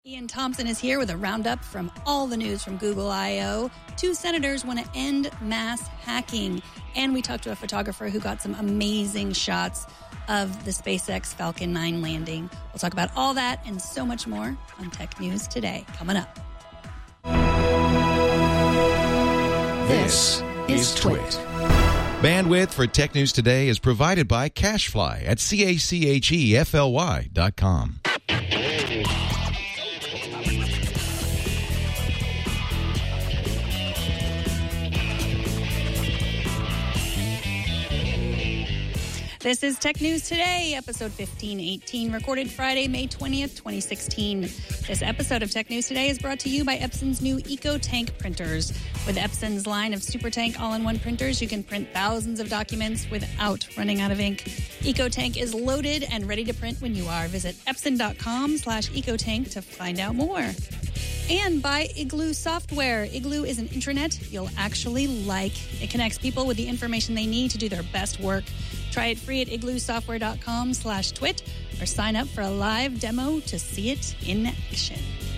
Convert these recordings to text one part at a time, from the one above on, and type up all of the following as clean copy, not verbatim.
Ian Thompson is here with a roundup from all the news from Google I/O. 2 senators want to end mass hacking. And we talked to a photographer who got some amazing shots of the SpaceX Falcon 9 landing. We'll talk about all that and so much more on Tech News Today. Coming up. This is Twit. Bandwidth for Tech News Today is provided by CacheFly at CACHEFLY.com. This is Tech News Today, episode 1518, recorded Friday, May 20th, 2016. This episode of Tech News Today is brought to you by Epson's new EcoTank printers. With Epson's line of SuperTank all-in-one printers, you can print thousands of documents without running out of ink. EcoTank is loaded and ready to print when you are. Visit epson.com/EcoTank to find out more. And by Igloo Software. Igloo is an intranet you'll actually like. It connects people with the information they need to do their best work. Try it free at igloosoftware.com/twit or sign up for a live demo to see it in action.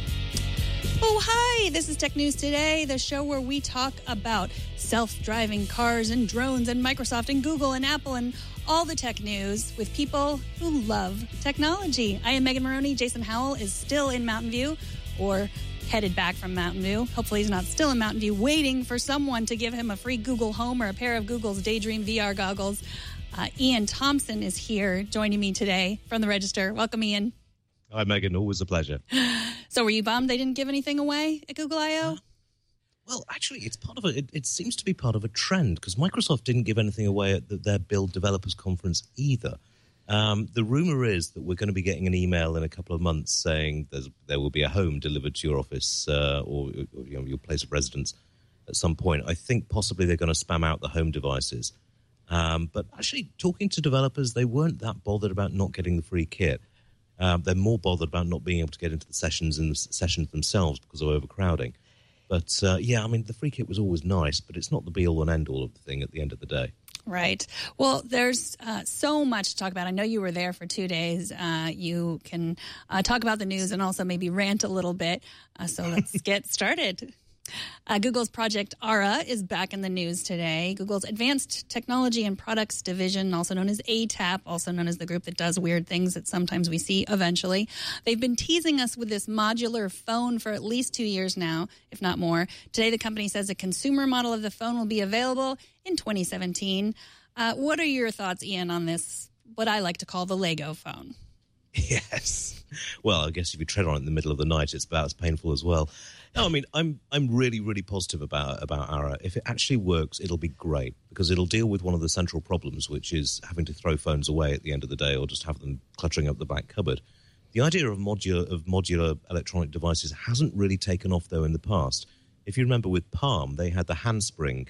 Oh, hi. This is Tech News Today, the show where we talk about self-driving cars and drones and Microsoft and Google and Apple and all the tech news with people who love technology. I am Megan Maroney. Jason Howell is still in Mountain View or headed back from Mountain View. Hopefully he's not still in Mountain View waiting for someone to give him a free Google Home or a pair of Google's Daydream VR goggles. Ian Thompson is here joining me today from the Register. Welcome, Ian. Hi, Megan. Always a pleasure. So were you bummed they didn't give anything away at Google I/O? Well, actually, it's part of it seems to be part of a trend because Microsoft didn't give anything away at their Build Developers Conference either. The rumor is that we're going to be getting an email in a couple of months saying there will be a home delivered to your office or your place of residence at some point. I think possibly they're going to spam out the home devices. But actually, talking to developers, they weren't that bothered about not getting the free kit. They're more bothered about not being able to get into the sessions themselves because of overcrowding. But, the free kit was always nice, but it's not the be-all and end-all of the thing at the end of the day. Right. Well, there's so much to talk about. I know you were there for 2 days. You can talk about the news and also maybe rant a little bit. So let's get started. Google's Project Ara is back in the news today. Google's Advanced Technology and Products Division, also known as ATAP, also known as the group that does weird things that sometimes we see eventually. They've been teasing us with this modular phone for at least 2 years now, if not more. Today, the company says a consumer model of the phone will be available in 2017. What are your thoughts, Ian, on this, what I like to call the Lego phone? Yes. Well, I guess if you tread on it in the middle of the night, it's about as painful as well. No, I mean, I'm really, really positive about Ara. If it actually works, it'll be great because it'll deal with one of the central problems, which is having to throw phones away at the end of the day or just have them cluttering up the back cupboard. The idea of modular electronic devices hasn't really taken off, though, in the past. If you remember with Palm, they had the Handspring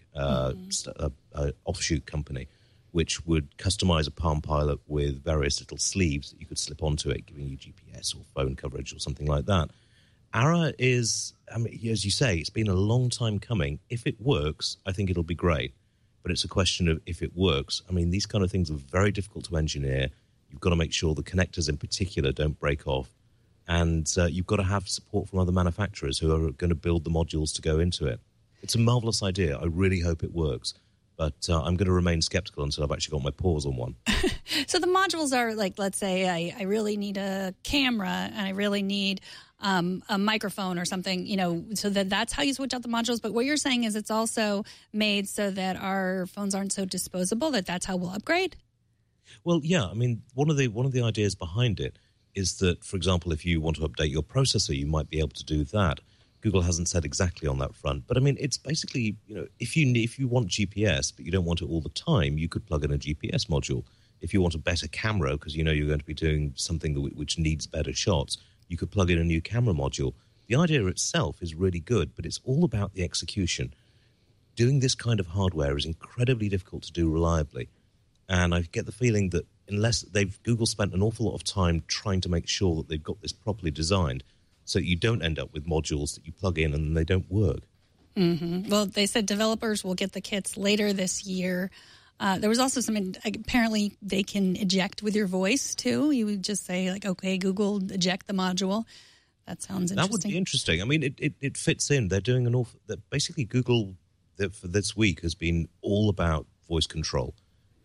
offshoot company, which would customize a Palm Pilot with various little sleeves that you could slip onto it, giving you GPS or phone coverage or something like that. Ara is, as you say, it's been a long time coming. If it works, I think it'll be great. But it's a question of if it works. I mean, these kind of things are very difficult to engineer. You've got to make sure the connectors in particular don't break off. And you've got to have support from other manufacturers who are going to build the modules to go into it. It's a marvelous idea. I really hope it works. But I'm going to remain skeptical until I've actually got my paws on one. So the modules are like, let's say I really need a camera and I really need a microphone or something, so that's how you switch out the modules. But what you're saying is it's also made so that our phones aren't so disposable, that's how we'll upgrade? Well, yeah. I mean, one of the ideas behind it is that, for example, if you want to update your processor, you might be able to do that. Google hasn't said exactly on that front. But, I mean, it's basically, if you want GPS, but you don't want it all the time, you could plug in a GPS module. If you want a better camera, because you're going to be doing something which needs better shots, you could plug in a new camera module. The idea itself is really good, but it's all about the execution. Doing this kind of hardware is incredibly difficult to do reliably. And I get the feeling that unless Google spent an awful lot of time trying to make sure that they've got this properly designed, so you don't end up with modules that you plug in and they don't work. Mm-hmm. Well, they said developers will get the kits later this year. There was also apparently they can eject with your voice, too. You would just say, like, okay, Google, eject the module. That sounds interesting. That would be interesting. I mean, it fits in. They're doing an awful... Basically, Google for this week has been all about voice control.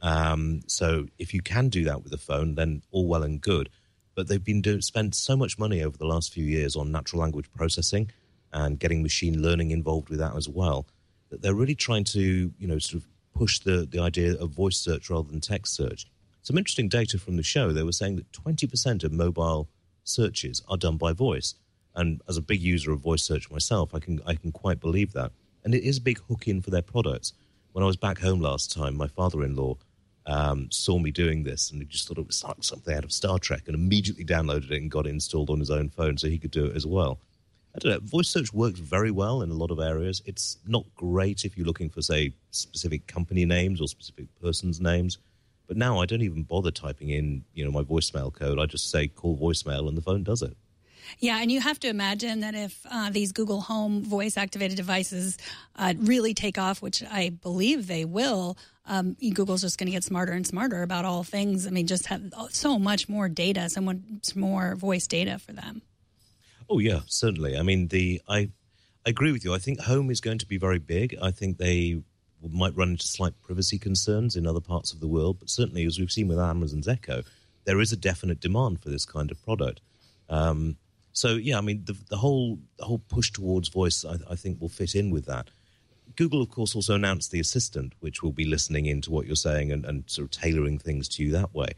So if you can do that with a phone, then all well and good. But they've been spent so much money over the last few years on natural language processing and getting machine learning involved with that as well, that they're really trying to, sort of push the idea of voice search rather than text search. Some interesting data from the show, they were saying that 20% of mobile searches are done by voice. And as a big user of voice search myself, I can quite believe that. And it is a big hook in for their products. When I was back home last time, my father-in-law saw me doing this, and he just thought it was like something out of Star Trek, and immediately downloaded it and got it installed on his own phone so he could do it as well. I don't know, voice search works very well in a lot of areas. It's not great if you're looking for, say, specific company names or specific person's names. But now I don't even bother typing in, my voicemail code. I just say call voicemail and the phone does it. Yeah, and you have to imagine that if these Google Home voice-activated devices really take off, which I believe they will, Google's just going to get smarter and smarter about all things. I mean, just have so much more data, so much more voice data for them. Oh, yeah, certainly. I mean, I agree with you. I think Home is going to be very big. I think they might run into slight privacy concerns in other parts of the world, but certainly, as we've seen with Amazon's Echo, there is a definite demand for this kind of product. So, yeah, I mean, the whole push towards voice, I think, will fit in with that. Google, of course, also announced the Assistant, which will be listening in to what you're saying and sort of tailoring things to you that way.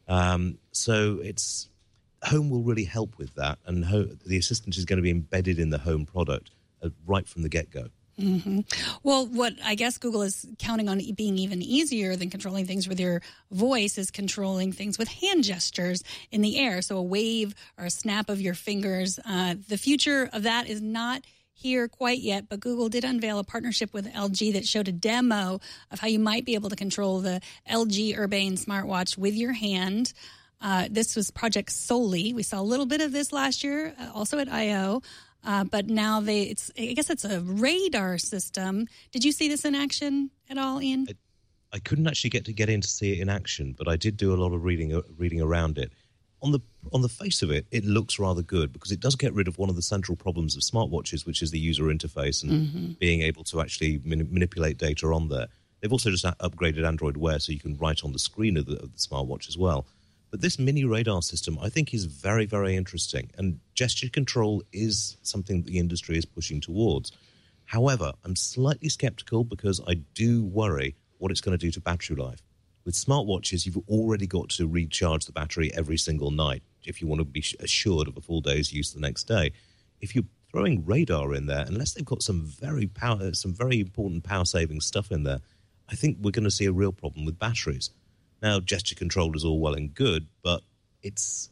So Home will really help with that, and the Assistant is going to be embedded in the Home product right from the get-go. Mm-hmm. Well, what I guess Google is counting on being even easier than controlling things with your voice is controlling things with hand gestures in the air. So a wave or a snap of your fingers. The future of that is not here quite yet, but Google did unveil a partnership with LG that showed a demo of how you might be able to control the LG Urbane smartwatch with your hand. This was Project Soli. We saw a little bit of this last year, also at I/O. But now I guess it's a radar system. Did you see this in action at all, Ian? I couldn't actually get in to see it in action, but I did do a lot of reading around it. On the face of it, it looks rather good because it does get rid of one of the central problems of smartwatches, which is the user interface and being able to actually manipulate data on there. They've also just upgraded Android Wear so you can write on the screen of the smartwatch as well. But this mini radar system, I think, is very, very interesting. And gesture control is something that the industry is pushing towards. However, I'm slightly skeptical because I do worry what it's going to do to battery life. With smartwatches, you've already got to recharge the battery every single night if you want to be assured of a full day's use the next day. If you're throwing radar in there, unless they've got some very important power-saving stuff in there, I think we're going to see a real problem with batteries. Now, gesture control is all well and good, but it's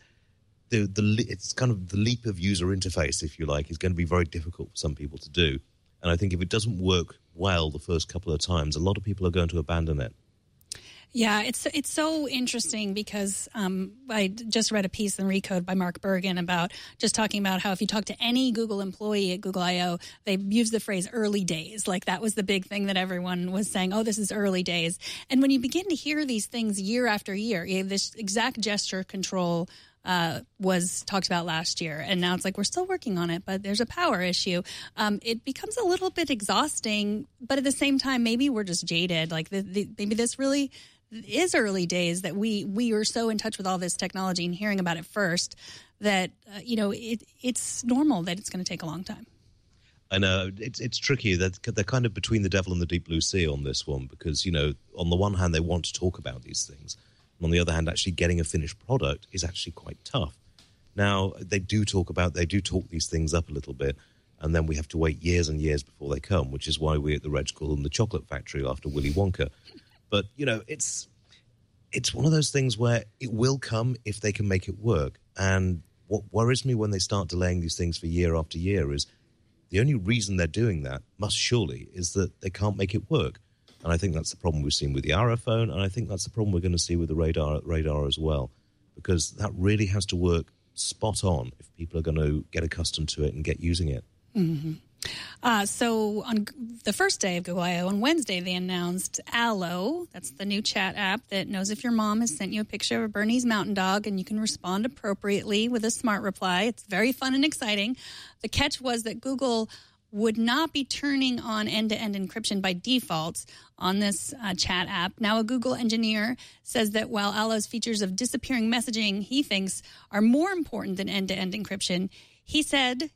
kind of the leap of user interface, if you like, is going to be very difficult for some people to do. And I think if it doesn't work well the first couple of times, a lot of people are going to abandon it. Yeah, it's so interesting because I just read a piece in Recode by Mark Bergen about just talking about how if you talk to any Google employee at Google I/O, they use the phrase early days. Like that was the big thing that everyone was saying, oh, this is early days. And when you begin to hear these things year after year, this exact gesture control was talked about last year. And now it's like we're still working on it, but there's a power issue. It becomes a little bit exhausting, but at the same time, maybe we're just jaded. Like maybe this really is early days that we are so in touch with all this technology and hearing about it first that it's normal that it's going to take a long time. I know it's tricky. They're kind of between the devil and the deep blue sea on this one because on the one hand they want to talk about these things, and on the other hand, actually getting a finished product is actually quite tough. Now they do talk these things up a little bit, and then we have to wait years and years before they come, which is why we at the Reg call them the chocolate factory after Willy Wonka. But, it's one of those things where it will come if they can make it work. And what worries me when they start delaying these things for year after year is the only reason they're doing that must surely is that they can't make it work. And I think that's the problem we've seen with the Ara phone, and I think that's the problem we're going to see with the radar as well, because that really has to work spot on if people are going to get accustomed to it and get using it. Mm-hmm. So on the first day of Google I/O, on Wednesday, they announced Allo. That's the new chat app that knows if your mom has sent you a picture of a Bernese Mountain Dog, and you can respond appropriately with a smart reply. It's very fun and exciting. The catch was that Google would not be turning on end-to-end encryption by default on this chat app. Now, a Google engineer says that while Allo's features of disappearing messaging, he thinks, are more important than end-to-end encryption, he said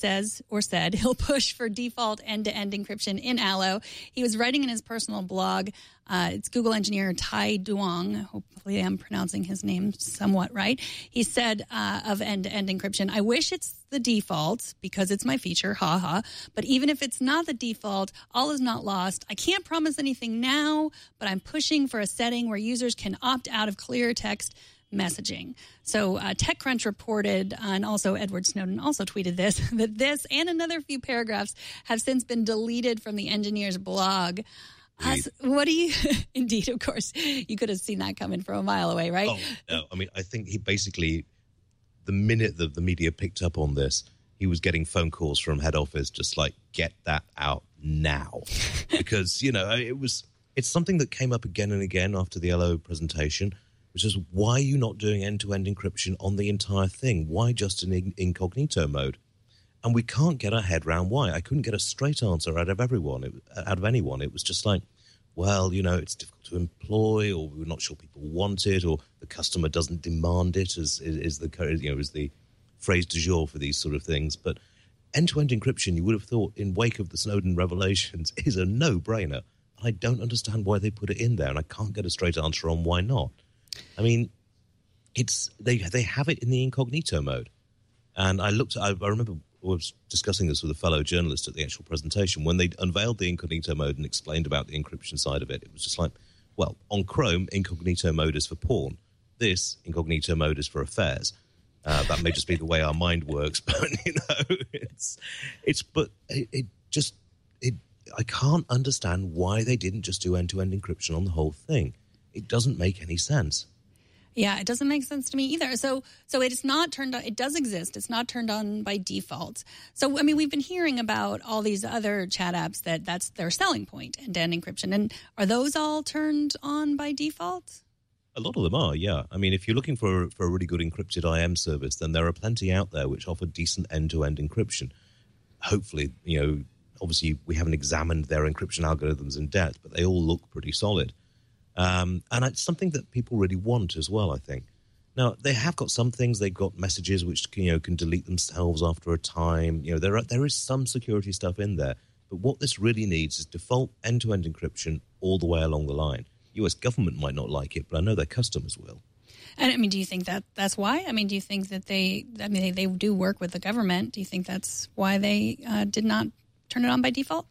he'll push for default end-to-end encryption in Allo. He was writing in his personal blog. It's Google engineer Tai Duong. Hopefully I'm pronouncing his name somewhat right. He said of end-to-end encryption, I wish it's the default because it's my feature, haha. But even if it's not the default, all is not lost. I can't promise anything now, but I'm pushing for a setting where users can opt out of clear text messaging. So TechCrunch reported, and also Edward Snowden also tweeted this, that this and another few paragraphs have since been deleted from the engineer's blog. What do you... Indeed, of course. You could have seen that coming from a mile away, right? Oh, no. I mean, I think he basically, the minute that the media picked up on this, he was getting phone calls from head office just like, get that out now. Because, it's something that came up again and again after the Allo presentation, which is, why are you not doing end-to-end encryption on the entire thing? Why just in incognito mode? And we can't get our head around why. I couldn't get a straight answer out of anyone. It was just like, well, it's difficult to employ, or we're not sure people want it, or the customer doesn't demand it, is the phrase du jour for these sort of things. But end-to-end encryption, you would have thought, in wake of the Snowden revelations, is a no-brainer. I don't understand why they put it in there, and I can't get a straight answer on why not. I mean, they have it in the incognito mode. And I remember I was discussing this with a fellow journalist at the actual presentation. When they unveiled the incognito mode and explained about the encryption side of it, it was just like, well, on Chrome, incognito mode is for porn. This incognito mode is for affairs. That may just be the way our mind works, but, I can't understand why they didn't just do end-to-end encryption on the whole thing. It doesn't make any sense. Yeah, it doesn't make sense to me either. So it's not turned on. It does exist. It's not turned on by default. So, I mean, we've been hearing about all these other chat apps that's their selling point, end-to-end encryption. And are those all turned on by default? A lot of them are, yeah. I mean, if you're looking for a really good encrypted IM service, then there are plenty out there which offer decent end-to-end encryption. Hopefully, obviously we haven't examined their encryption algorithms in depth, but they all look pretty solid. And it's something that people really want as well, I think. Now, they have got some things. They've got messages which can delete themselves after a time. There is some security stuff in there. But what this really needs is default end-to-end encryption all the way along the line. U.S. government might not like it, but I know their customers will. And, I mean, do you think that's why? I mean, do you think that they do work with the government. Do you think that's why they did not turn it on by default?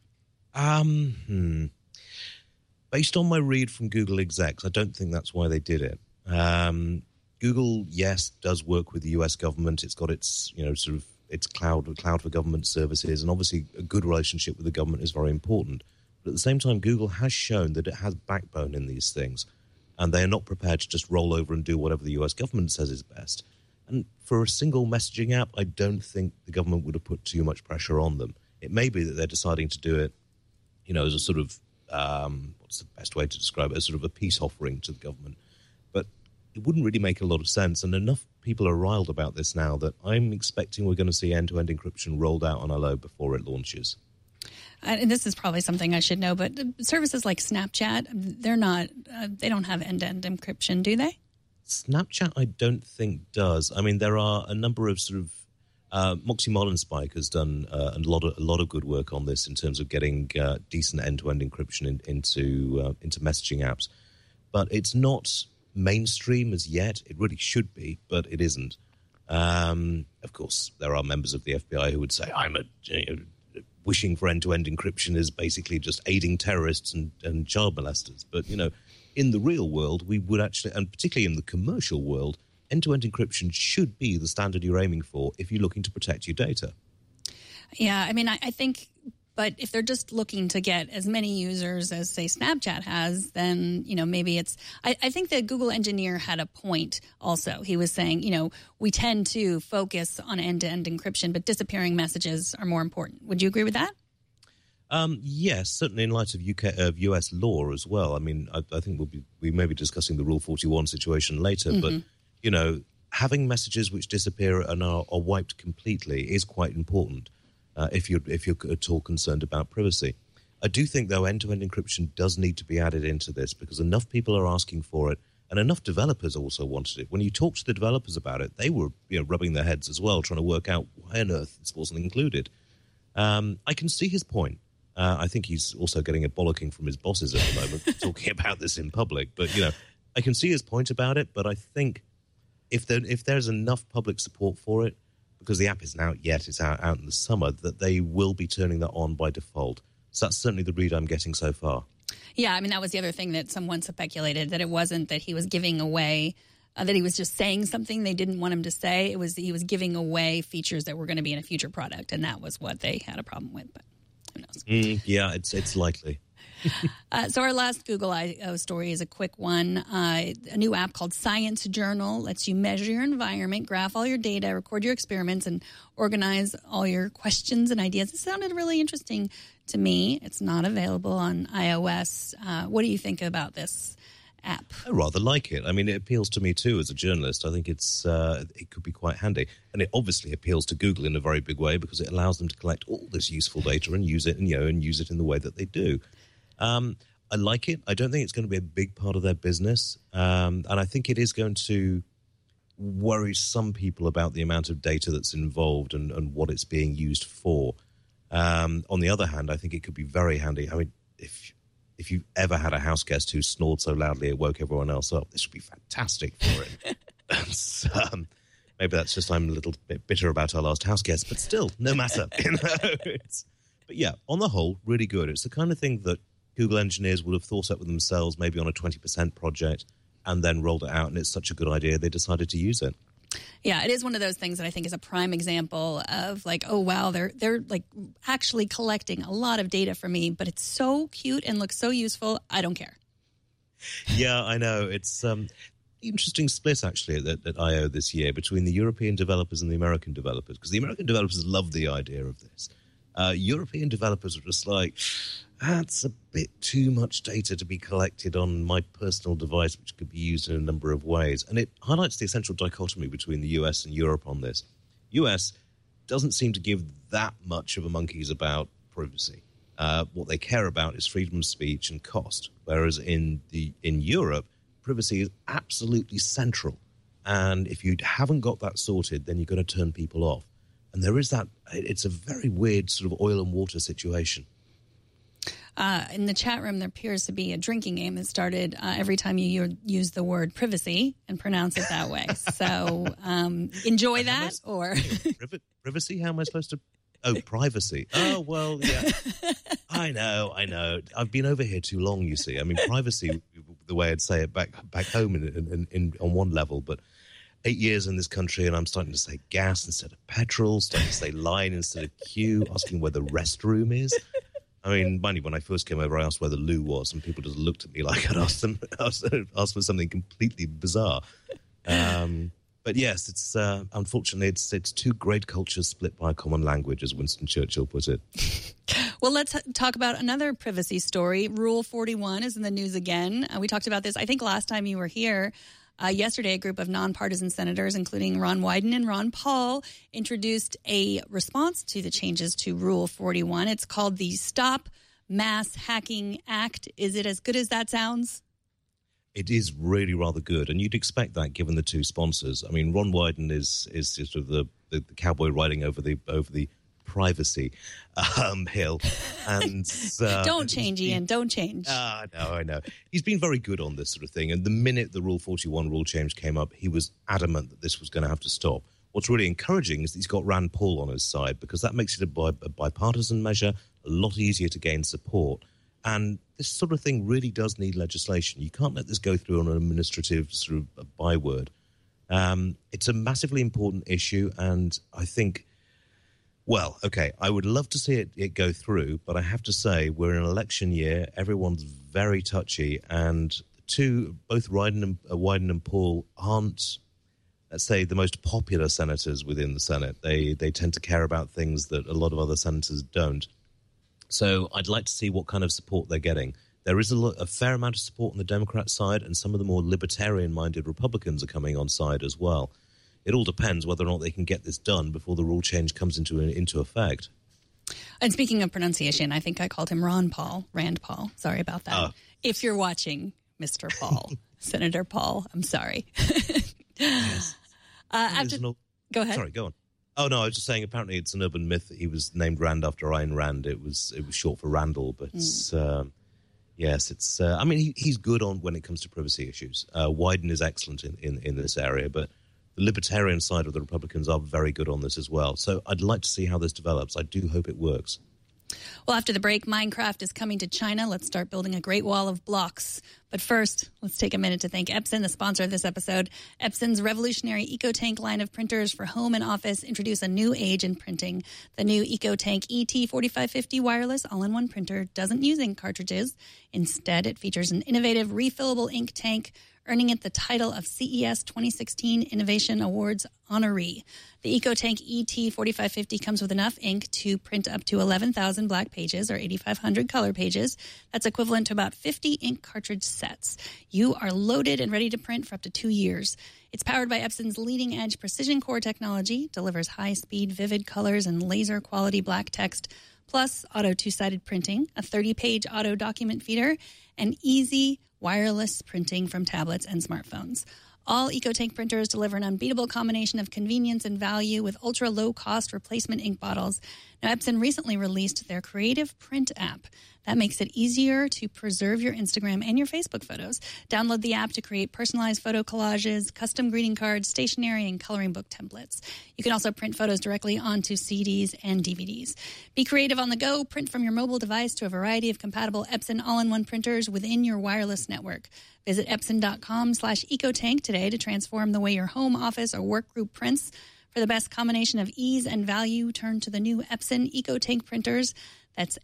Based on my read from Google execs, I don't think that's why they did it. Google, yes, does work with the U.S. government. It's got its, its cloud for government services, and obviously a good relationship with the government is very important. But at the same time, Google has shown that it has backbone in these things, and they are not prepared to just roll over and do whatever the U.S. government says is best. And for a single messaging app, I don't think the government would have put too much pressure on them. It may be that they're deciding to do it, as a sort of what's the best way to describe it? As sort of a peace offering to the government. But it wouldn't really make a lot of sense. And enough people are riled about this now that I'm expecting we're going to see end-to-end encryption rolled out on Allo before it launches. And this is probably something I should know, but services like Snapchat, they don't have end-to-end encryption, do they? Snapchat, I don't think does. I mean, there are a number of sort of Moxie Marlinspike has done a lot of good work on this in terms of getting decent end-to-end encryption into messaging apps, but it's not mainstream as yet. It really should be, but it isn't. Of course, there are members of the FBI who would say, wishing for end-to-end encryption is basically just aiding terrorists and child molesters. But, in the real world, we would actually, and particularly in the commercial world, end-to-end encryption should be the standard you're aiming for if you're looking to protect your data. Yeah, I mean, I think But if they're just looking to get as many users as, say, Snapchat has, then, maybe it's... I think the Google engineer had a point also. He was saying, we tend to focus on end-to-end encryption, but disappearing messages are more important. Would you agree with that? Yes, certainly in light of US law as well. I mean, I think we may be discussing the Rule 41 situation later, but, having messages which disappear and are wiped completely is quite important. If you're at all concerned about privacy. I do think, though, end-to-end encryption does need to be added into this because enough people are asking for it and enough developers also wanted it. When you talk to the developers about it, they were rubbing their heads as well, trying to work out why on earth this wasn't included. I can see his point. I think he's also getting a bollocking from his bosses at the moment, talking about this in public. But, I can see his point about it, but I think if there's enough public support for it, because the app isn't out yet, it's out in the summer, that they will be turning that on by default. So that's certainly the read I'm getting so far. Yeah, I mean, that was the other thing that someone speculated, that it wasn't that he was giving away, that he was just saying something they didn't want him to say. It was that he was giving away features that were going to be in a future product, and that was what they had a problem with, but who knows? Yeah, it's likely. So our last Google I/O story is a quick one. A new app called Science Journal lets you measure your environment, graph all your data, record your experiments, and organize all your questions and ideas. It sounded really interesting to me. It's not available on iOS. What do you think about this app? I rather like it. I mean, it appeals to me too as a journalist. I think it could be quite handy. And it obviously appeals to Google in a very big way because it allows them to collect all this useful data and use it and use it in the way that they do. I like it. I don't think it's going to be a big part of their business. And I think it is going to worry some people about the amount of data that's involved and what it's being used for. On the other hand, I think it could be very handy. I mean, if you've ever had a house guest who snored so loudly it woke everyone else up, this would be fantastic for it. Maybe that's just I'm a little bit bitter about our last house guest, but still, no matter. But yeah, on the whole, really good. It's the kind of thing that Google engineers would have thought up with themselves, maybe on a 20% project, and then rolled it out, and it's such a good idea, they decided to use it. Yeah, it is one of those things that I think is a prime example of like, oh, wow, they're like actually collecting a lot of data from me, but it's so cute and looks so useful, I don't care. Yeah, I know. It's interesting split, actually, at I.O. this year between the European developers and the American developers, because the American developers love the idea of this. European developers are just like, that's a bit too much data to be collected on my personal device, which could be used in a number of ways. And it highlights the essential dichotomy between the US and Europe on this. US doesn't seem to give that much of a monkeys about privacy. What they care about is freedom of speech and cost, whereas in Europe, privacy is absolutely central. And if you haven't got that sorted, then you're going to turn people off. And there is that, it's a very weird sort of oil and water situation. In the chat room, there appears to be a drinking game that started every time you use the word privacy and pronounce it that way. So enjoy that. Or privacy? How am I supposed to? Oh, privacy. Oh, well, yeah. I know. I've been over here too long, you see. I mean, privacy, the way I'd say it back home on one level, but 8 years in this country and I'm starting to say gas instead of petrol, starting to say line instead of queue, asking where the restroom is. I mean, mind you, when I first came over, I asked where the loo was, and people just looked at me like I'd asked for something completely bizarre. But yes, it's unfortunately, it's two great cultures split by a common language, as Winston Churchill put it. Well, let's talk about another privacy story. Rule 41 is in the news again. We talked about this, I think, last time you were here. Yesterday, a group of nonpartisan senators, including Ron Wyden and Ron Paul, introduced a response to the changes to Rule 41. It's called the Stop Mass Hacking Act. Is it as good as that sounds? It is really rather good, and you'd expect that given the two sponsors. I mean, Ron Wyden is sort of the cowboy riding over the privacy hill, and don't change, Ian. Don't change. No, I know. He's been very good on this sort of thing, and the minute the Rule 41 rule change came up, he was adamant that this was going to have to stop. What's really encouraging is that he's got Rand Paul on his side, because that makes it a bipartisan measure, a lot easier to gain support. And this sort of thing really does need legislation. You can't let this go through on an administrative sort of byword. It's a massively important issue, and I think Well, okay, I would love to see it go through, but I have to say we're in an election year. Everyone's very touchy, and both Wyden and Paul aren't, let's say, the most popular senators within the Senate. They tend to care about things that a lot of other senators don't. So I'd like to see what kind of support they're getting. There is a fair amount of support on the Democrat side, and some of the more libertarian-minded Republicans are coming on side as well. It all depends whether or not they can get this done before the rule change comes into effect. And speaking of pronunciation, I think I called him Rand Paul. Sorry about that. If you're watching, Mr. Paul, Senator Paul, I'm sorry. Yes. Go ahead. Sorry, go on. Oh, no, I was just saying apparently it's an urban myth that he was named Rand after Ayn Rand. It was short for Randall, but yes, it's. I mean, he's good on when it comes to privacy issues. Wyden is excellent in this area, but the libertarian side of the Republicans are very good on this as well. So I'd like to see how this develops. I do hope it works. Well, after the break, Minecraft is coming to China. Let's start building a great wall of blocks. But first, let's take a minute to thank Epson, the sponsor of this episode. Epson's revolutionary EcoTank line of printers for home and office introduce a new age in printing. The new EcoTank ET4550 wireless all-in-one printer doesn't use ink cartridges. Instead, it features an innovative refillable ink tank, earning it the title of CES 2016 Innovation Awards honoree. The EcoTank ET4550 comes with enough ink to print up to 11,000 black pages or 8,500 color pages. That's equivalent to about 50 ink cartridge sets. You are loaded and ready to print for up to 2 years. It's powered by Epson's leading-edge precision core technology, delivers high-speed, vivid colors and laser-quality black text, plus auto two-sided printing, a 30-page auto document feeder, and easy wireless printing from tablets and smartphones. All EcoTank printers deliver an unbeatable combination of convenience and value with ultra-low-cost replacement ink bottles. Now, Epson recently released their Creative Print app. That makes it easier to preserve your Instagram and your Facebook photos. Download the app to create personalized photo collages, custom greeting cards, stationery, and coloring book templates. You can also print photos directly onto CDs and DVDs. Be creative on the go. Print from your mobile device to a variety of compatible Epson all-in-one printers within your wireless network. Visit Epson.com/EcoTank today to transform the way your home, office, or work group prints. For the best combination of ease and value, turn to the new Epson EcoTank printers. That's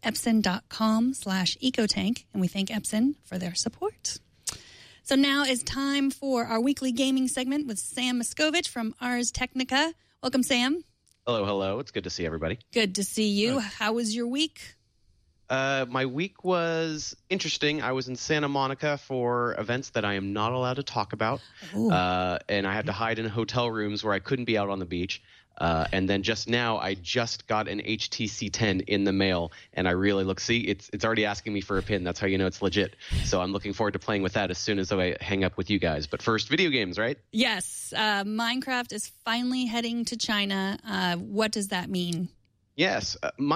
Epson.com/EcoTank, and we thank Epson for their support. So now is time for our weekly gaming segment with Sam Miskovich from Ars Technica. Welcome, Sam. Hello. It's good to see everybody. Good to see you. How was your week? My week was interesting. I was in Santa Monica for events that I am not allowed to talk about, and I had to hide in hotel rooms where I couldn't be out on the beach. And then just now, I just got an HTC 10 in the mail, and I really it's already asking me for a pin. That's how you know it's legit. So I'm looking forward to playing with that as soon as I hang up with you guys. But first, video games, right? Yes. Minecraft is finally heading to China. What does that mean? Yes.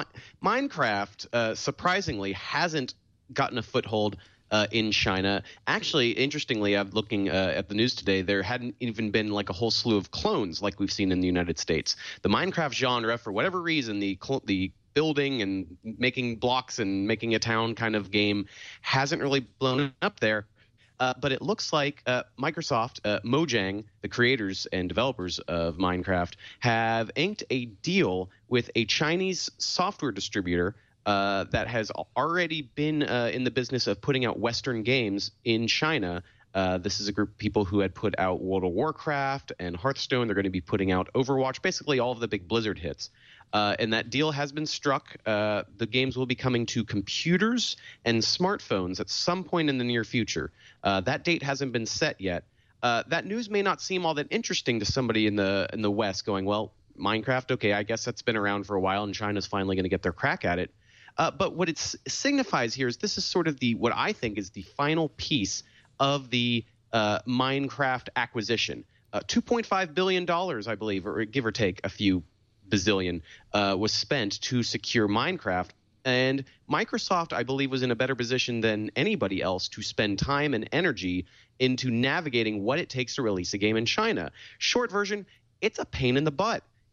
Minecraft, surprisingly, hasn't gotten a foothold in China. Actually, interestingly, I'm looking at the news today, there hadn't even been like a whole slew of clones like we've seen in the United States. The Minecraft genre, for whatever reason, the building and making blocks and making a town kind of game hasn't really blown up there. But it looks like Microsoft, Mojang, the creators and developers of Minecraft, have inked a deal with a Chinese software distributor that has already been in the business of putting out Western games in China. This is a group of people who had put out World of Warcraft and Hearthstone. They're going to be putting out Overwatch, basically all of the big Blizzard hits. And that deal has been struck. The games will be coming to computers and smartphones at some point in the near future. That date hasn't been set yet. That news may not seem all that interesting to somebody in the West going, well, Minecraft, okay, I guess that's been around for a while and China's finally going to get their crack at it. But what it signifies here is this is sort of what I think is the final piece of the Minecraft acquisition. $2.5 billion, I believe, or give or take a few bazillion, was spent to secure Minecraft. And Microsoft, I believe, was in a better position than anybody else to spend time and energy into navigating what it takes to release a game in China. Short version, it's a pain in the butt.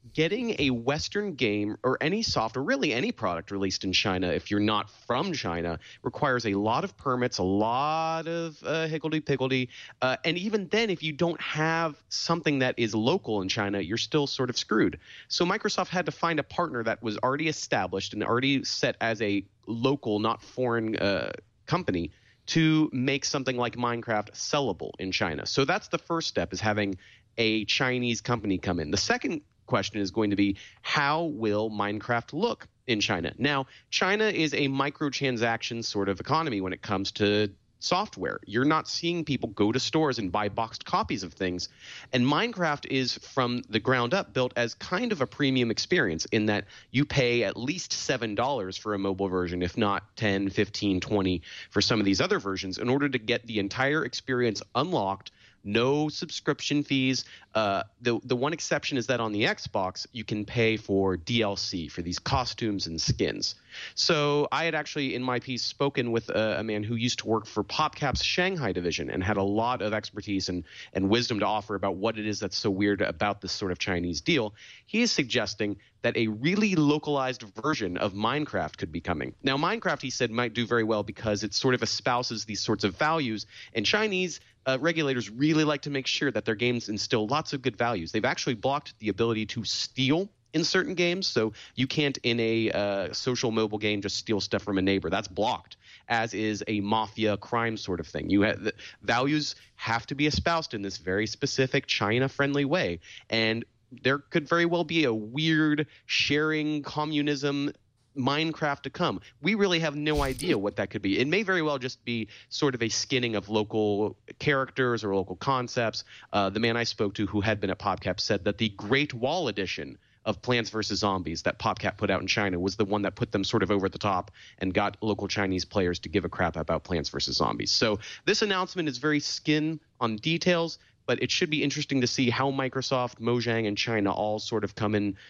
getting a Western game or any software, really any product released in China, if you're not from China, requires a lot of permits, a lot of higgledy-piggledy. And even then, if you don't have something that is local in China, you're still sort of screwed. So Microsoft had to find a partner that was already established and already set as a local, not foreign company to make something like Minecraft sellable in China. So that's the first step, is having a Chinese company come in. The second question is going to be, how will Minecraft look in China? Now, China is a microtransaction sort of economy when it comes to software. You're not seeing people go to stores and buy boxed copies of things. And Minecraft is from the ground up built as kind of a premium experience in that you pay at least $7 for a mobile version, if not 10, 15, 20 for some of these other versions in order to get the entire experience unlocked. No subscription fees. The one exception is that on the Xbox, you can pay for DLC for these costumes and skins. So I had actually in my piece spoken with a man who used to work for PopCap's Shanghai division and had a lot of expertise and wisdom to offer about what it is that's so weird about this sort of Chinese deal. He is suggesting that a really localized version of Minecraft could be coming. Now, Minecraft, he said, might do very well because it sort of espouses these sorts of values, and Chinese regulators really like to make sure that their games instill lots of good values. They've actually blocked the ability to steal in certain games, so you can't in a social mobile game just steal stuff from a neighbor. That's blocked, as is a mafia crime sort of thing. The values have to be espoused in this very specific China-friendly way, and there could very well be a weird sharing communism Minecraft to come. We really have no idea what that could be. It may very well just be sort of a skinning of local characters or local concepts. The man I spoke to who had been at PopCap said that the Great Wall edition of Plants vs. Zombies that PopCap put out in China was the one that put them sort of over the top and got local Chinese players to give a crap about Plants vs. Zombies. So this announcement is very skin on details, but it should be interesting to see how Microsoft, Mojang, and China all sort of come in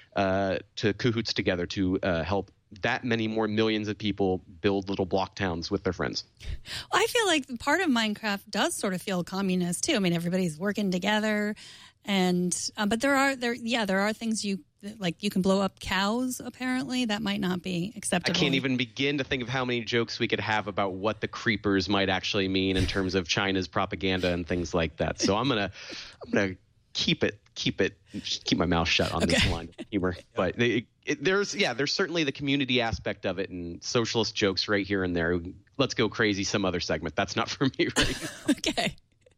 to cahoots together to help that many more millions of people build little block towns with their friends. Well, I feel like part of Minecraft does sort of feel communist too. I mean, everybody's working together, and but there are things you can blow up cows. Apparently, that might not be acceptable. I can't even begin to think of how many jokes we could have about what the creepers might actually mean in terms of China's propaganda and things like that. So I'm gonna keep my mouth shut on this line of humor. But there's certainly the community aspect of it and socialist jokes right here and there. Let's go crazy some other segment. That's not for me right now. Okay.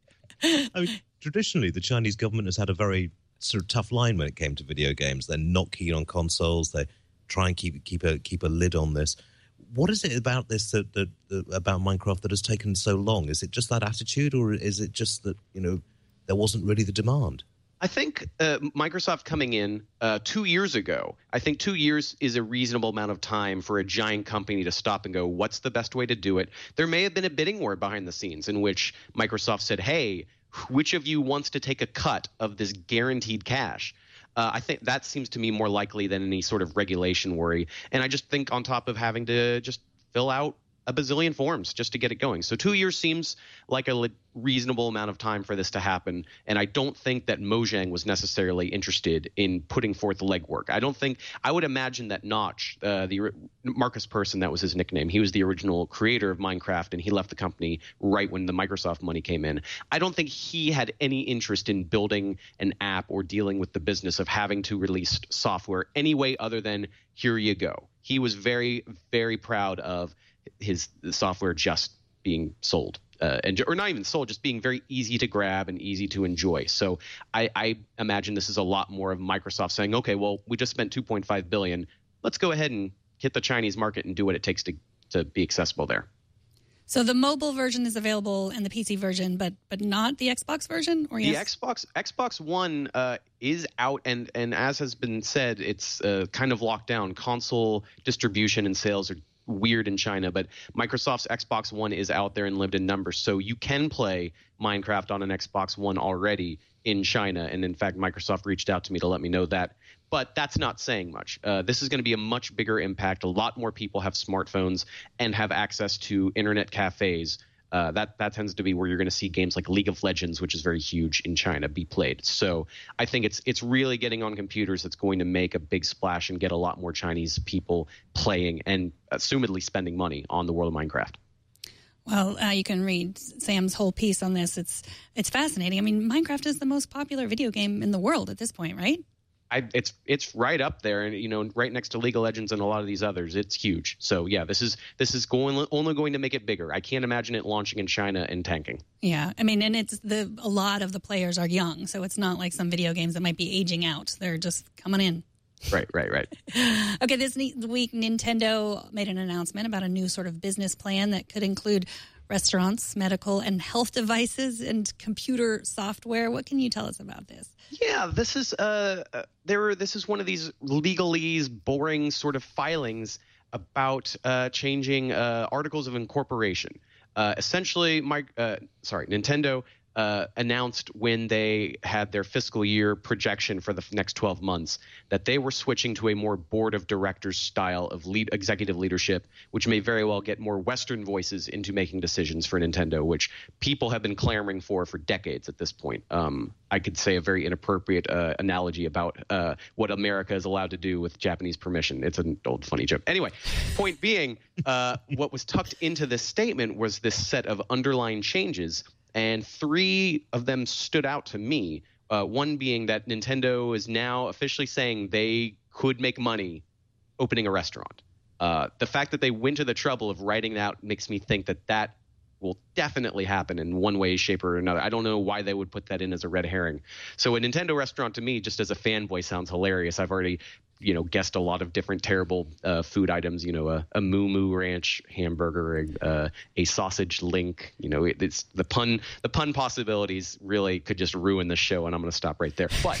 I mean, traditionally, the Chinese government has had a very sort of tough line when it came to video games. They're not keen on consoles. They try and keep a lid on this. What is it about this that about Minecraft that has taken so long? Is it just that attitude, or is it just that there wasn't really the demand? I think Microsoft coming in 2 years ago, I think 2 years is a reasonable amount of time for a giant company to stop and go, what's the best way to do it? There may have been a bidding war behind the scenes in which Microsoft said, hey, which of you wants to take a cut of this guaranteed cash? I think that seems to me more likely than any sort of regulation worry. And I just think on top of having to just fill out a bazillion forms just to get it going. So 2 years seems like a reasonable amount of time for this to happen. And I don't think that Mojang was necessarily interested in putting forth the legwork. I would imagine that Notch, the Marcus Persson, that was his nickname. He was the original creator of Minecraft, and he left the company right when the Microsoft money came in. I don't think he had any interest in building an app or dealing with the business of having to release software any way other than here you go. He was very, very proud of the software just being sold, or not even sold, just being very easy to grab and easy to enjoy. So I imagine this is a lot more of Microsoft saying, okay, well, we just spent $2.5 billion. Let's go ahead and hit the Chinese market and do what it takes to be accessible there. So the mobile version is available and the PC version, but not the Xbox version? Or yes? The Xbox One is out, and as has been said, it's kind of locked down. Console distribution and sales are weird in China, but Microsoft's Xbox One is out there in limited numbers, so you can play Minecraft on an Xbox One already in China. And in fact, Microsoft reached out to me to let me know that. But that's not saying much. This is going to be a much bigger impact. A lot more people have smartphones and have access to internet cafes That tends to be where you're going to see games like League of Legends, which is very huge in China, be played. So I think it's really getting on computers that's going to make a big splash and get a lot more Chinese people playing and assumedly spending money on the world of Minecraft. Well, you can read Sam's whole piece on this. It's fascinating. I mean, Minecraft is the most popular video game in the world at this point, right? It's right up there, and right next to League of Legends and a lot of these others. It's huge. So yeah, this is only going to make it bigger. I can't imagine it launching in China and tanking. Yeah, I mean, and a lot of the players are young, so it's not like some video games that might be aging out. They're just coming in. Right. Okay, this week Nintendo made an announcement about a new sort of business plan that could include restaurants, medical and health devices, and computer software. What can you tell us about this? Yeah, this is one of these legalese, boring sort of filings about changing articles of incorporation. Essentially, Nintendo announced when they had their fiscal year projection for the next 12 months that they were switching to a more board of directors style of executive leadership, which may very well get more Western voices into making decisions for Nintendo, which people have been clamoring for decades at this point. I could say a very inappropriate analogy about what America is allowed to do with Japanese permission. It's an old funny joke. Anyway, point being, what was tucked into this statement was this set of underlying changes. And 3 of them stood out to me, one being that Nintendo is now officially saying they could make money opening a restaurant. The fact that they went to the trouble of writing that makes me think that will definitely happen in one way, shape, or another. I don't know why they would put that in as a red herring. So a Nintendo restaurant to me, just as a fanboy, sounds hilarious. I've already guessed a lot of different terrible food items, a Moo Moo Ranch hamburger, a sausage link. It's the pun possibilities really could just ruin the show, and I'm going to stop right there. But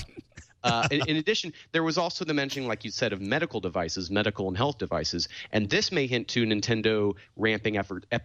in addition, there was also the mention, like you said, of medical devices, medical and health devices, and this may hint to Nintendo ramping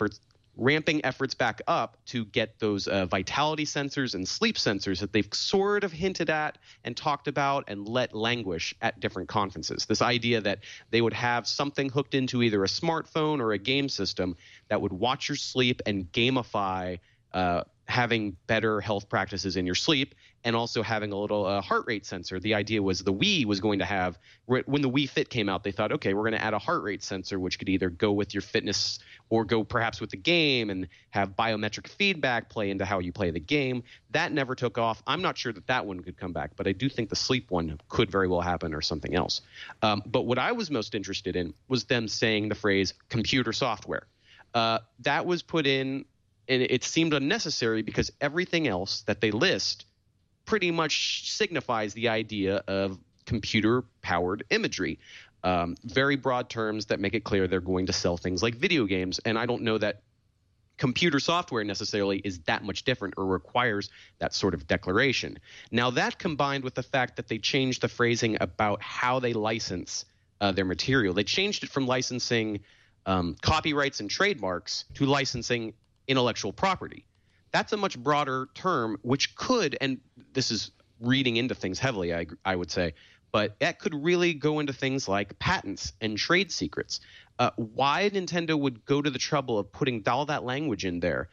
efforts back up to get those vitality sensors and sleep sensors that they've sort of hinted at and talked about and let languish at different conferences. This idea that they would have something hooked into either a smartphone or a game system that would watch your sleep and gamify having better health practices in your sleep, and also having a little heart rate sensor. The idea was the Wii was going to have, when the Wii Fit came out, they thought, okay, we're going to add a heart rate sensor, which could either go with your fitness or go perhaps with the game and have biometric feedback play into how you play the game. That never took off. I'm not sure that one could come back, but I do think the sleep one could very well happen, or something else. But what I was most interested in was them saying the phrase computer software. That was put in, and it seemed unnecessary because everything else that they list pretty much signifies the idea of computer-powered imagery. Very broad terms that make it clear they're going to sell things like video games. And I don't know that computer software necessarily is that much different or requires that sort of declaration. Now, that combined with the fact that they changed the phrasing about how they license their material. They changed it from licensing copyrights and trademarks to licensing intellectual property. That's a much broader term, which could, and this is reading into things heavily, I would say, but that could really go into things like patents and trade secrets. Why Nintendo would go to the trouble of putting all that language in there,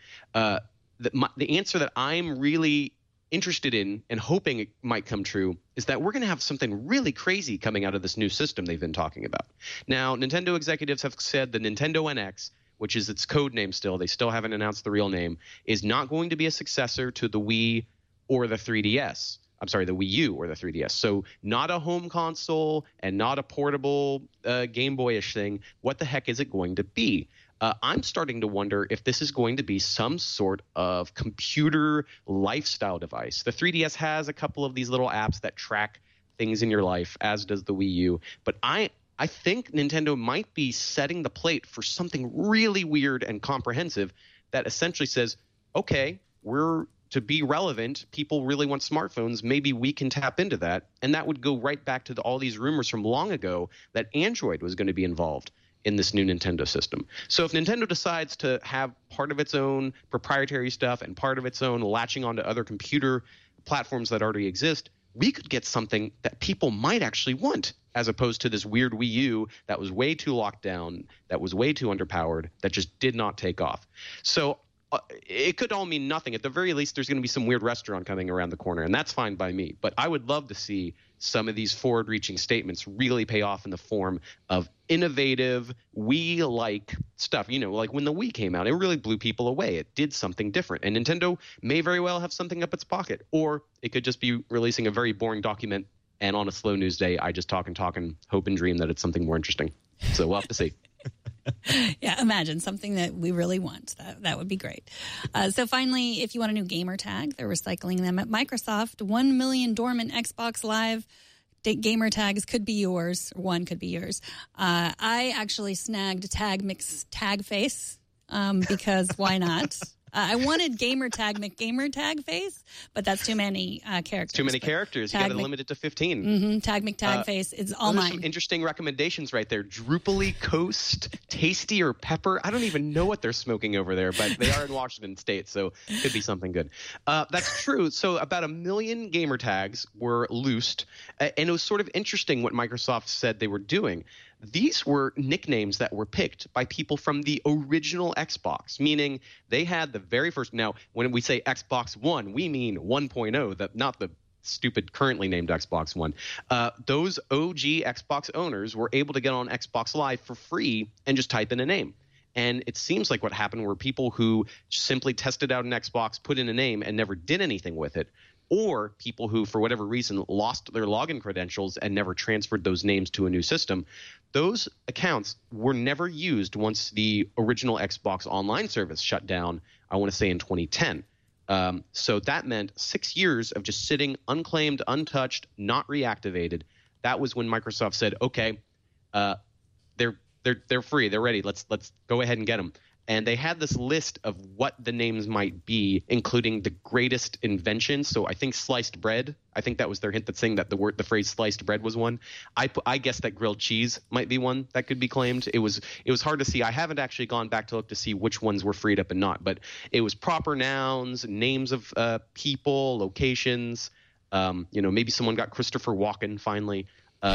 the answer that I'm really interested in and hoping it might come true is that we're going to have something really crazy coming out of this new system they've been talking about. Now, Nintendo executives have said the Nintendo NX, which is its code name still, they still haven't announced the real name, is not going to be a successor to the Wii or the 3DS. I'm sorry, the Wii U or the 3DS. So not a home console and not a portable Game Boy-ish thing. What the heck is it going to be? I'm starting to wonder if this is going to be some sort of computer lifestyle device. The 3DS has a couple of these little apps that track things in your life, as does the Wii U. But I think Nintendo might be setting the plate for something really weird and comprehensive that essentially says, okay, to be relevant, people really want smartphones. Maybe we can tap into that. And that would go right back to all these rumors from long ago that Android was going to be involved in this new Nintendo system. So if Nintendo decides to have part of its own proprietary stuff and part of its own latching onto other computer platforms that already exist, we could get something that people might actually want, as opposed to this weird Wii U that was way too locked down, that was way too underpowered, that just did not take off. So it could all mean nothing. At the very least, there's going to be some weird restaurant coming around the corner, and that's fine by me. But I would love to see some of these forward-reaching statements really pay off in the form of innovative, Wii-like stuff. You know, like when the Wii came out, it really blew people away. It did something different. And Nintendo may very well have something up its pocket. Or it could just be releasing a very boring document, and on a slow news day, I just talk and hope and dream that it's something more interesting. So we'll have to see. Yeah, imagine something that we really want. That would be great. So finally, if you want a new gamer tag, they're recycling them at Microsoft. 1 million dormant Xbox Live gamer tags could be yours. One could be yours. I actually snagged tag face because why not? I wanted gamer tag face, but that's too many characters. Too many characters. You got to limit it to 15. Mm-hmm, tag face is all mine. Some interesting recommendations right there. Drupally Coast, Tasty or Pepper. I don't even know what they're smoking over there, but they are in Washington State, so it could be something good. That's true. So about 1 million gamer tags were loosed, and it was sort of interesting what Microsoft said they were doing. These were nicknames that were picked by people from the original Xbox, meaning they had the very first. Now, when we say Xbox One, we mean 1.0, not the stupid currently named Xbox One. Those OG Xbox owners were able to get on Xbox Live for free and just type in a name. And it seems like what happened were people who simply tested out an Xbox, put in a name, and never did anything with it. Or people who, for whatever reason, lost their login credentials and never transferred those names to a new system. Those accounts were never used once the original Xbox Online service shut down, I want to say in 2010. So that meant 6 years of just sitting unclaimed, untouched, not reactivated. That was when Microsoft said, okay, they're free. They're ready. Let's go ahead and get them. And they had this list of what the names might be, including the greatest inventions. So I think sliced bread. I think that was their hint, that saying that the phrase sliced bread was one. I guess that grilled cheese might be one that could be claimed. It was hard to see. I haven't actually gone back to look to see which ones were freed up and not. But it was proper nouns, names of people, locations. Maybe someone got Christopher Walken finally.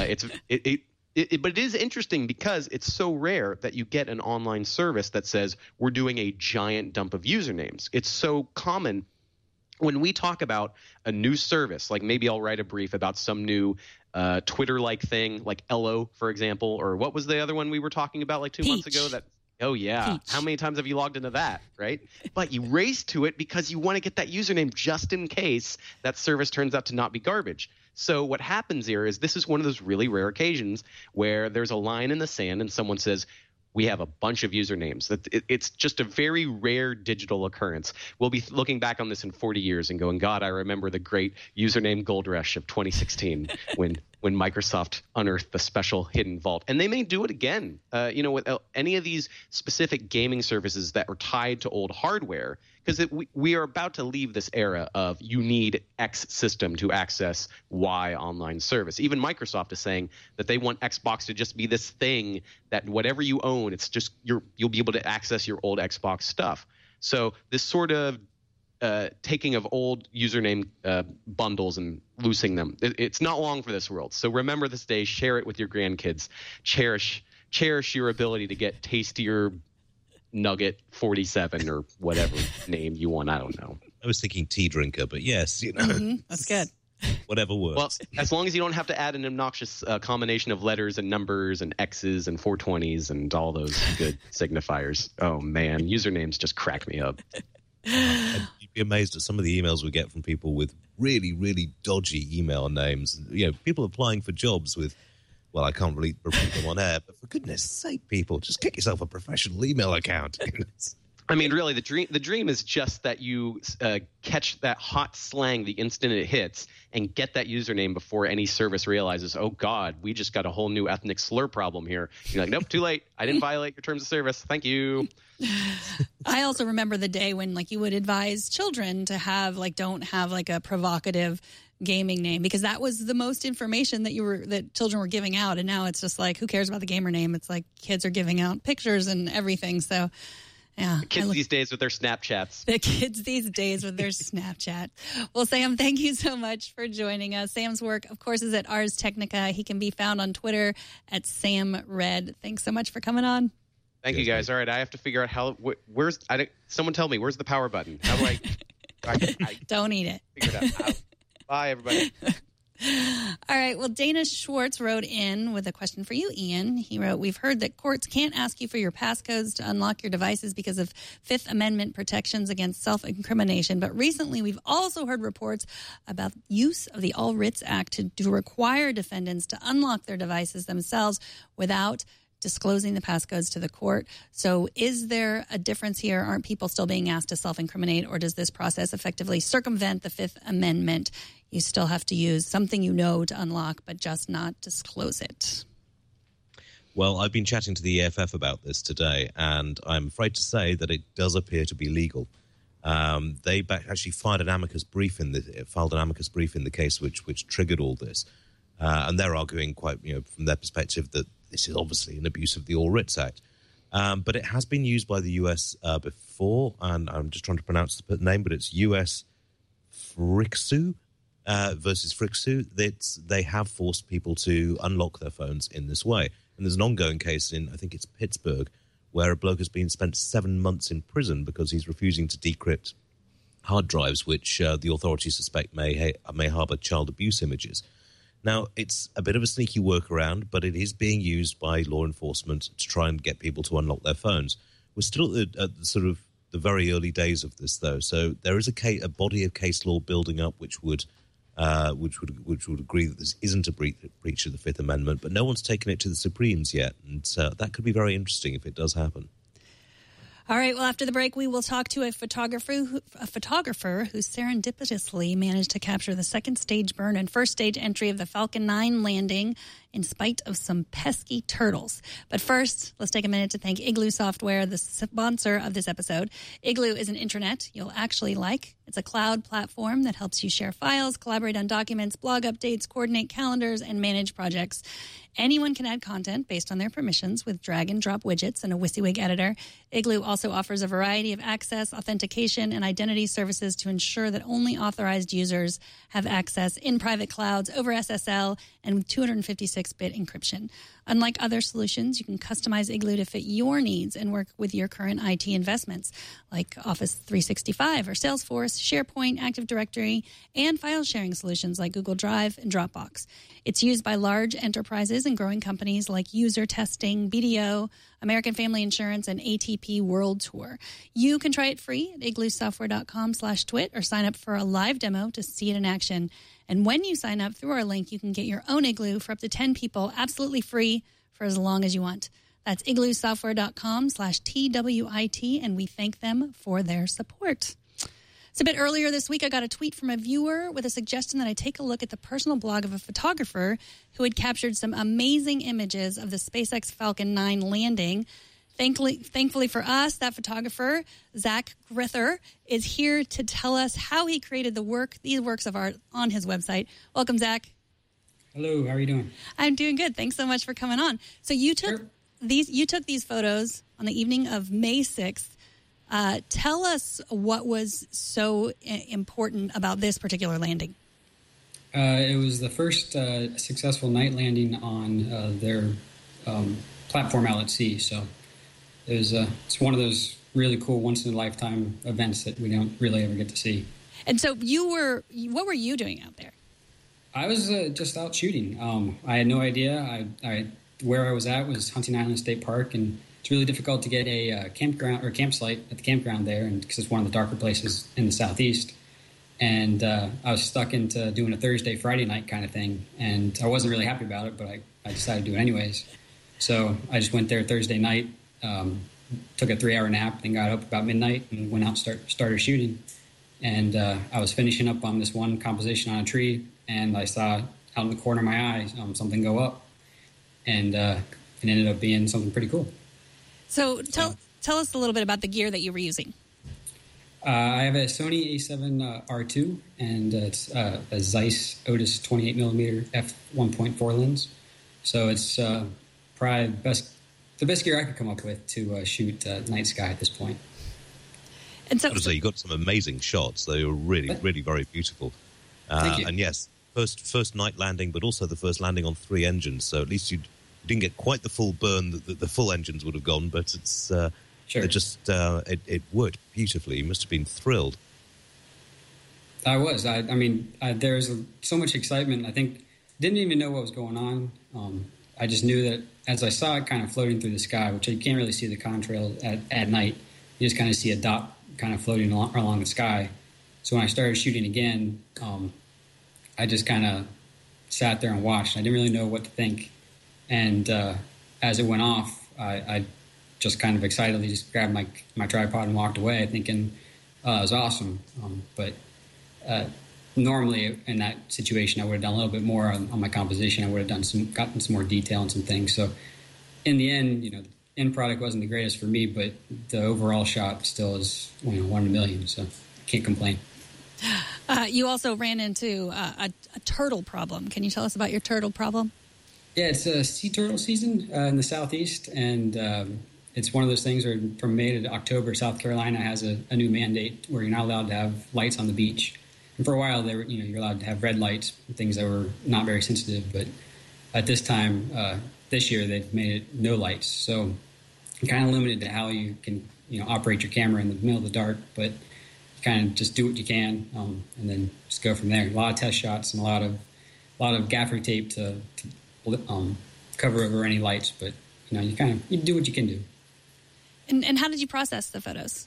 But it is interesting because it's so rare that you get an online service that says we're doing a giant dump of usernames. It's so common when we talk about a new service, like maybe I'll write a brief about some new Twitter-like thing, like Ello, for example, or what was the other one we were talking about like 2 months ago? Oh, yeah. Peach. How many times have you logged into that, right? But you race to it because you want to get that username just in case that service turns out to not be garbage. So what happens here is this is one of those really rare occasions where there's a line in the sand and someone says, we have a bunch of usernames. It's just a very rare digital occurrence. We'll be looking back on this in 40 years and going, God, I remember the great username gold rush of 2016 when Microsoft unearthed the special hidden vault. And they may do it again. With any of these specific gaming services that are tied to old hardware, because we are about to leave this era of you need X system to access Y online service. Even Microsoft is saying that they want Xbox to just be this thing that whatever you own, it's just you'll be able to access your old Xbox stuff. So this sort of taking of old username bundles and loosing them, it's not long for this world. So remember this day, share it with your grandkids, cherish your ability to get tastier Nugget 47 or whatever name you want. I don't know. I was thinking tea drinker, but yes, that's good. Whatever works. Well, as long as you don't have to add an obnoxious combination of letters and numbers and X's and 420s and all those good signifiers. Oh man, usernames just crack me up. And you'd be amazed at some of the emails we get from people with really, really dodgy email names. People applying for jobs with, well, I can't really repeat them on air, but for goodness sake, people, just get yourself a professional email account. I mean, really, the dream is just that you catch that hot slang the instant it hits and get that username before any service realizes, oh, God, we just got a whole new ethnic slur problem here. You're like, nope, too late. I didn't violate your terms of service. Thank you. I also remember the day when you would advise children to have don't have a provocative gaming name, because that was the most information that children were giving out. And now it's just who cares about the gamer name? It's kids are giving out pictures and everything. So yeah. The kids these days with their Snapchats. The kids these days with their Snapchat. Well, Sam, thank you so much for joining us. Sam's work, of course, is at Ars Technica. He can be found on Twitter at Sam Red. Thanks so much for coming on. Thank you, guys. All right, I have to figure out how. Where's? Someone tell me where's the power button? How do I don't eat it. Figure it out. Bye, everybody. All right. Well, Dana Schwartz wrote in with a question for you, Ian. He wrote, we've heard that courts can't ask you for your passcodes to unlock your devices because of Fifth Amendment protections against self-incrimination. But recently, we've also heard reports about use of the All Writs Act to require defendants to unlock their devices themselves without disclosing the passcodes to the court. So is there a difference here? Aren't people still being asked to self-incriminate, or does this process effectively circumvent the Fifth Amendment? You still have to use something you know to unlock, but just not disclose it. Well, I've been chatting to the EFF about this today, and I'm afraid to say that it does appear to be legal. They actually filed an amicus brief in the case which triggered all this, and they're arguing quite, from their perspective, that this is obviously an abuse of the All Writs Act. But it has been used by the US before, and I'm just trying to pronounce the name, but it's US Frixu versus Frixu. They have forced people to unlock their phones in this way. And there's an ongoing case in, I think it's Pittsburgh, where a bloke has been spent 7 months in prison because he's refusing to decrypt hard drives, which the authorities suspect may harbour child abuse images. Now, it's a bit of a sneaky workaround, but it is being used by law enforcement to try and get people to unlock their phones. We're still at the sort of the very early days of this, though. So there is a body of case law building up which would agree that this isn't a breach of the Fifth Amendment, but no one's taken it to the Supremes yet, and that could be very interesting if it does happen. All right, well, after the break, we will talk to a photographer who serendipitously managed to capture the second stage burn and first stage entry of the Falcon 9 landing in spite of some pesky turtles. But first, let's take a minute to thank Igloo Software, the sponsor of this episode. Igloo is an intranet you'll actually like. It's a cloud platform that helps you share files, collaborate on documents, blog updates, coordinate calendars, and manage projects. Anyone can add content based on their permissions with drag-and-drop widgets and a WYSIWYG editor. Igloo also offers a variety of access, authentication, and identity services to ensure that only authorized users have access in private clouds over SSL and with 256-bit encryption. Unlike other solutions, you can customize Igloo to fit your needs and work with your current IT investments, like Office 365 or Salesforce, SharePoint, Active Directory, and file sharing solutions like Google Drive and Dropbox. It's used by large enterprises and growing companies like User Testing, BDO, American Family Insurance, and ATP World Tour. You can try it free at igloosoftware.com/twit or sign up for a live demo to see it in action. And when you sign up through our link, you can get your own Igloo for up to 10 people absolutely free for as long as you want. That's igloosoftware.com/TWIT, and we thank them for their support. So a bit earlier this week, I got a tweet from a viewer with a suggestion that I take a look at the personal blog of a photographer who had captured some amazing images of the SpaceX Falcon 9 landing. Thankfully for us, that photographer, Zach Grither, is here to tell us how he created these works of art on his website. Welcome, Zach. Hello, how are you doing? I'm doing good. Thanks so much for coming on. So you took these photos on the evening of May 6th. Tell us what was so important about this particular landing. It was the first successful night landing on their platform out at sea. So it's one of those really cool once-in-a-lifetime events that we don't really ever get to see. And so what were you doing out there? I was just out shooting. I had no idea. Where I was at was Hunting Island State Park, and it's really difficult to get a campground or campsite at the campground there, and because it's one of the darker places in the southeast. And I was stuck into doing a Thursday, Friday night kind of thing, and I wasn't really happy about it, but I decided to do it anyways. So I just went there Thursday night, took a 3-hour nap, then got up about midnight and went out and started shooting. And I was finishing up on this one composition on a tree, and I saw out in the corner of my eye something go up, and it ended up being something pretty cool. So tell us a little bit about the gear that you were using. I have a Sony A7 R2, and it's a Zeiss Otis 28mm f1.4 lens. So it's probably the best gear I could come up with to shoot night sky at this point. And so you got some amazing shots. They were really, really very beautiful. Thank you. And yes, first night landing, but also the first landing on 3 engines. So at least didn't get quite the full burn that the full engines would have gone, but it's Sure. it worked beautifully. You must have been thrilled. I was. I mean, there was so much excitement. I think didn't even know what was going on. I just knew that as I saw it kind of floating through the sky, which you can't really see the contrail at night. You just kind of see a dot kind of floating along the sky. So when I started shooting again, I just kind of sat there and watched. I didn't really know what to think. And as it went off, I just kind of excitedly just grabbed my tripod and walked away thinking it was awesome. But normally in that situation, I would have done a little bit more on my composition. I would have gotten some more detail and some things. So in the end, the end product wasn't the greatest for me, but the overall shot still is 1 in a million. So I can't complain. You also ran into a turtle problem. Can you tell us about your turtle problem? Yeah, it's a sea turtle season in the southeast, and it's one of those things where from May to October, South Carolina has a new mandate where you're not allowed to have lights on the beach. And for a while, you're allowed to have red lights, things that were not very sensitive. But at this time, this year, they've made it no lights. So you're kind of limited to how you can operate your camera in the middle of the dark, but you kind of just do what you can and then just go from there. A lot of test shots and a lot of gaffer tape to cover over any lights, but you do what you can do. And how did you process the photos?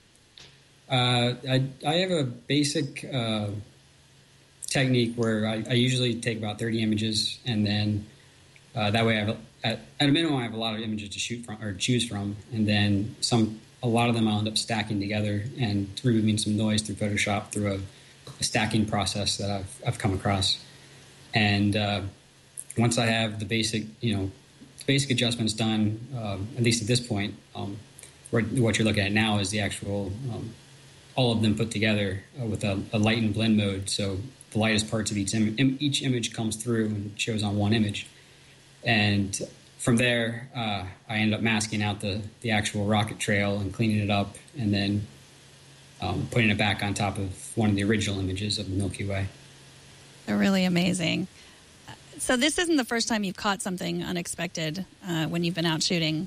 I have a basic technique where I usually take about 30 images, and then that way I have at a minimum I have a lot of images to shoot from or choose from, and then a lot of them I'll end up stacking together and removing some noise through Photoshop through a stacking process that I've come across. And once I have the basic adjustments done, at least at this point, what you're looking at now is the actual all of them put together with a light and blend mode. So the lightest parts of each image comes through and shows on one image. And from there, I ended up masking out the actual rocket trail and cleaning it up, and then putting it back on top of one of the original images of the Milky Way. They're really amazing. So this isn't the first time you've caught something unexpected when you've been out shooting.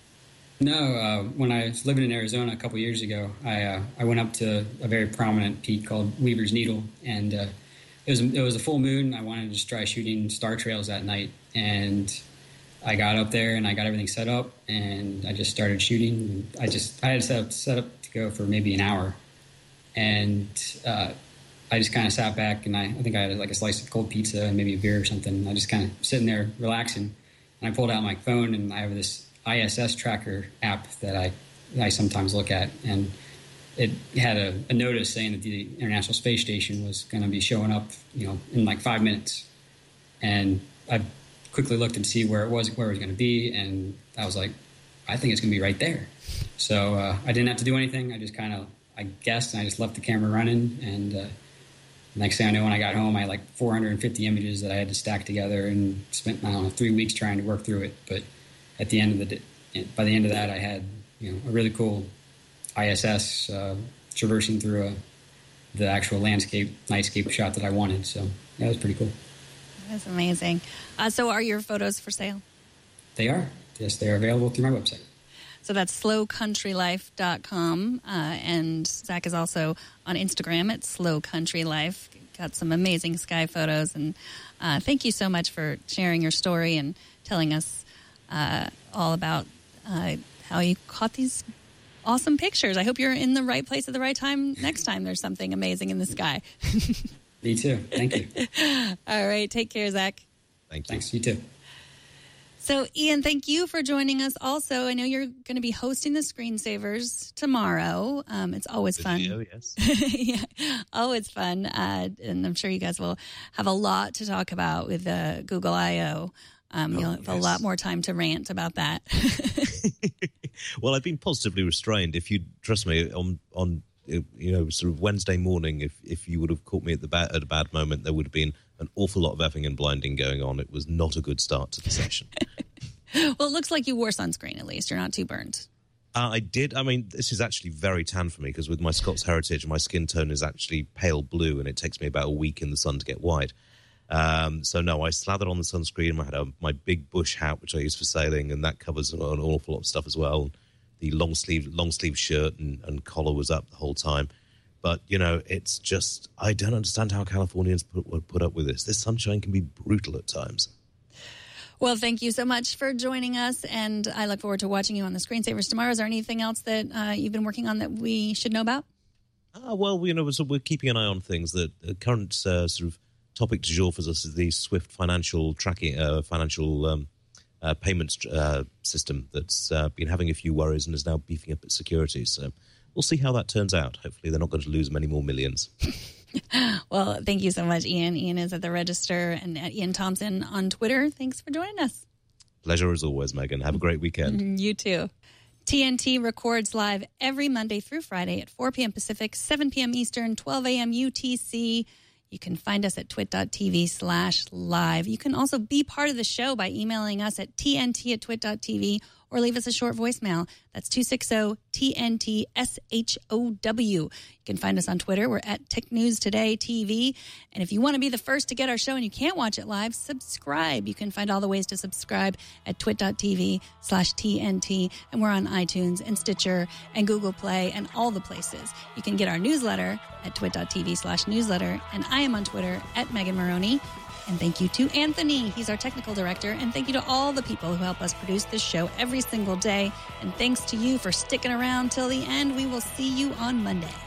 No, when I was living in Arizona a couple years ago, I went up to a very prominent peak called Weaver's Needle, and it was a full moon. I wanted to just try shooting star trails that night, and I got up there and I got everything set up, and I just started shooting. I had set up to go for maybe an hour, and I just kind of sat back, and I think I had like a slice of cold pizza and maybe a beer or something. I just kind of sitting there relaxing, and I pulled out my phone, and I have this ISS tracker app that I sometimes look at, and it had a notice saying that the International Space Station was going to be showing up, in like 5 minutes. And I quickly looked to see where it was going to be, and I was like, I think it's going to be right there. So I didn't have to do anything. I just I guessed, and I just left the camera running. And next thing I know, when I got home, I had like 450 images that I had to stack together, and spent 3 weeks trying to work through it. But at the end of by the end of that, I had a really cool ISS traversing through the actual nightscape shot that I wanted. So that was pretty cool. That's amazing. So are your photos for sale? They are. Yes, they are available through my website. So that's slowcountrylife.com. And Zach is also on Instagram at slowcountrylife. Got some amazing sky photos. And thank you so much for sharing your story and telling us all about how you caught these awesome pictures. I hope you're in the right place at the right time next time there's something amazing in the sky. Me too. Thank you. All right. Take care, Zach. Thank you. Thanks. You too. So, Ian, thank you for joining us also. I know you're going to be hosting the Screensavers tomorrow. It's always fun. Video, yes. Yeah, always fun. And I'm sure you guys will have a lot to talk about with Google I.O. You'll have a lot more time to rant about that. Well, I've been positively restrained. If you trust me, on sort of Wednesday morning, if you would have caught me at a bad moment, there would have been an awful lot of effing and blinding going on. It was not a good start to the session. Well, it looks like you wore sunscreen, at least. You're not too burned. I did. I mean, this is actually very tan for me because with my Scots heritage, my skin tone is actually pale blue, and it takes me about a week in the sun to get white. So no, I slathered on the sunscreen. I had my big bush hat, which I use for sailing, and that covers an awful lot of stuff as well. The long sleeve shirt and collar was up the whole time. But, it's just, I don't understand how Californians put up with this. This sunshine can be brutal at times. Well, thank you so much for joining us, and I look forward to watching you on the Screensavers tomorrow. Is there anything else that you've been working on that we should know about? Well, so we're keeping an eye on things. The current sort of topic du jour for us is the SWIFT financial tracking, payments system that's been having a few worries and is now beefing up its security. So we'll see how that turns out. Hopefully they're not going to lose many more millions. Well, thank you so much, Ian. Ian is at The Register and at Ian Thompson on Twitter. Thanks for joining us. Pleasure as always, Megan. Have a great weekend. You too. TNT records live every Monday through Friday at 4 p.m. Pacific, 7 p.m. Eastern, 12 a.m. UTC. You can find us at twit.tv/live. You can also be part of the show by emailing us at tnt@twit.tv or leave us a short voicemail. That's 260-TNT-SHOW. You can find us on Twitter. We're at Tech News Today TV. And if you want to be the first to get our show and you can't watch it live, subscribe. You can find all the ways to subscribe at twit.tv/TNT. And we're on iTunes and Stitcher and Google Play and all the places. You can get our newsletter at twit.tv/newsletter. And I am on Twitter at Megan Maroney. And thank you to Anthony. He's our technical director. And thank you to all the people who help us produce this show every single day. And thanks to you for sticking around till the end. We will see you on Monday.